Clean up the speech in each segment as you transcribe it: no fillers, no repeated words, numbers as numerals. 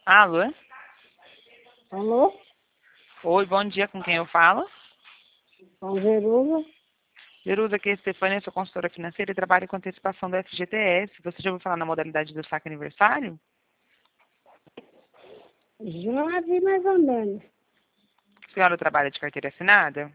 Alô? Alô? Oi, bom dia, com quem eu falo? Com Jerusa? Jerusa, aqui é Stefania, sou consultora financeira e trabalho com antecipação do FGTS. Você já ouviu falar na modalidade do saque aniversário? Já vi mais ou menos. A senhora trabalha de carteira assinada?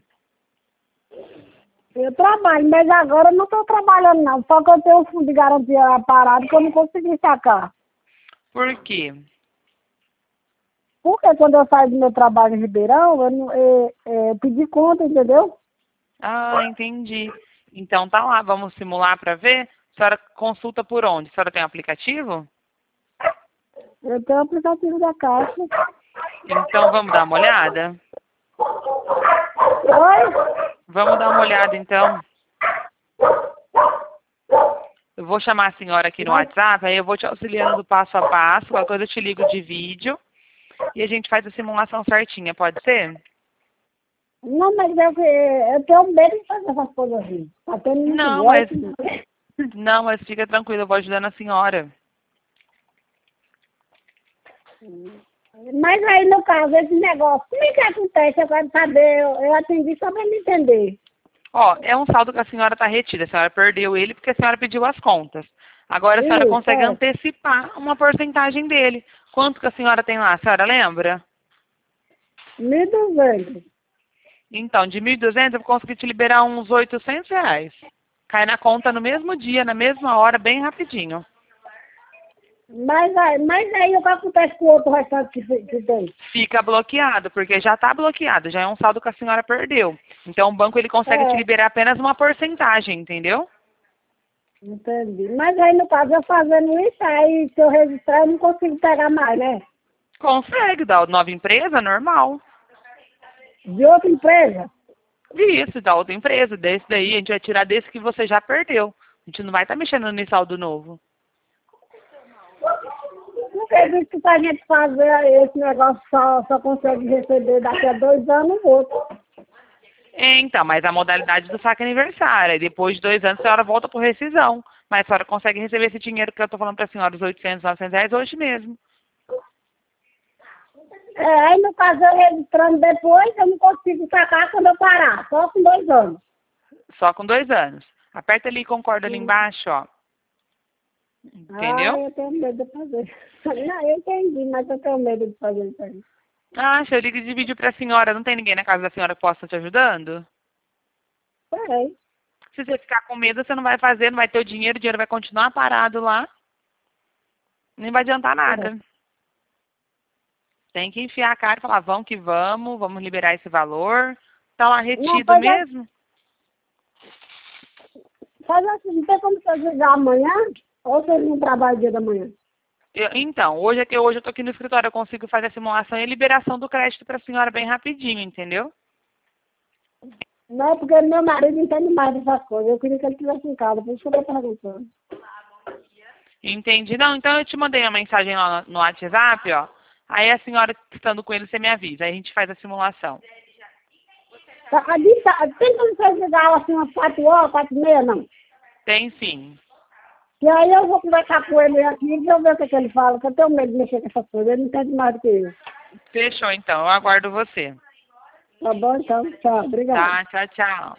Eu trabalho, mas agora eu não estou trabalhando não. Só que eu tenho um fundo de garantia parado que eu não consegui sacar. Por quê? Porque quando eu saio do meu trabalho em Ribeirão, eu, não, eu pedi conta, entendeu? Ah, entendi. Então tá lá, vamos simular para ver? A senhora consulta por onde? A senhora tem um aplicativo? Eu tenho o aplicativo da Caixa. Então vamos dar uma olhada? Oi? Vamos dar uma olhada então. Eu vou chamar a senhora aqui no Mas, WhatsApp, aí eu vou te auxiliando do passo a passo, qualquer coisa eu te ligo de vídeo e a gente faz a simulação certinha, pode ser? não, mas eu tenho medo de fazer essas coisas assim. Tá tendo muito Não, mas golpe. Né? não, mas fica tranquilo, eu vou ajudando a senhora. Mas aí, no caso, esse negócio, como é que acontece? Eu quero saber, eu atendi só para me entender. Ó, é um saldo que a senhora está retida, a senhora perdeu ele porque a senhora pediu as contas. Agora a senhora Isso, consegue é. antecipar uma porcentagem dele. Quanto que a senhora tem lá, a senhora lembra? 1.200. Então, de 1.200 eu vou conseguir te liberar uns R$ 800. Cai na conta no mesmo dia, na mesma hora, bem rapidinho. Mas aí o que acontece com o outro restante que tem? Fica bloqueado, porque já está bloqueado, já é um saldo que a senhora perdeu. Então o banco ele consegue te É, liberar apenas uma porcentagem, entendeu? entendi. Mas aí, no caso, eu fazendo isso, aí se eu registrar, eu não consigo pegar mais, né? Consegue, da nova empresa, normal. De outra empresa. Isso, da outra empresa, desse daí, a gente vai tirar desse que você já perdeu. A gente não vai estar mexendo no saldo novo. Porque diz que pra gente fazer esse negócio só consegue receber daqui a 2 anos o outro. Então, mas a modalidade do saque aniversário. Aí depois de 2 anos a senhora volta por rescisão. Mas a senhora consegue receber esse dinheiro que eu estou falando para a senhora, os 800, R$ 900 hoje mesmo. É, aí, no caso, eu registrando depois, eu não consigo sacar quando eu parar, só com 2 anos. Só com 2 anos. Aperta ali e concorda ali embaixo, ó. Ah, Entendeu? eu tenho medo de fazer. Não, eu entendi, mas eu tenho medo de fazer isso aí. Ah, se eu ligo de vídeo para a senhora, não tem ninguém na casa da senhora que possa te ajudando? Peraí. Se você ficar com medo, você não vai fazer, não vai ter o dinheiro vai continuar parado lá. Nem vai adiantar nada. Tem que enfiar a cara e falar, vamos que vamos liberar esse valor. Tá lá Não, retido mesmo. faz assim, não tem como você ajudar amanhã? Ou você não trabalha dia da manhã? Então, hoje eu tô aqui no escritório, eu consigo fazer a simulação e a liberação do crédito para a senhora bem rapidinho, entendeu? Não, porque meu marido entende mais dessas coisas. Eu queria que ele estivesse em casa, por isso que eu tô perguntando. Entendi. Não, então eu te mandei uma mensagem lá no WhatsApp, ó. Aí a senhora estando com ele, você me avisa. Aí a gente faz a simulação. Tem como você ajudar assim umas 4 horas, 4 e meia, não? Tem sim. E aí eu vou conversar com ele aqui e eu ver o que ele fala, que eu tenho medo de mexer com essas coisas. Ele não entende mais do que eu. Fechou então, eu aguardo você. Tá bom, então. Tchau. Obrigado. Tá, tchau, tchau.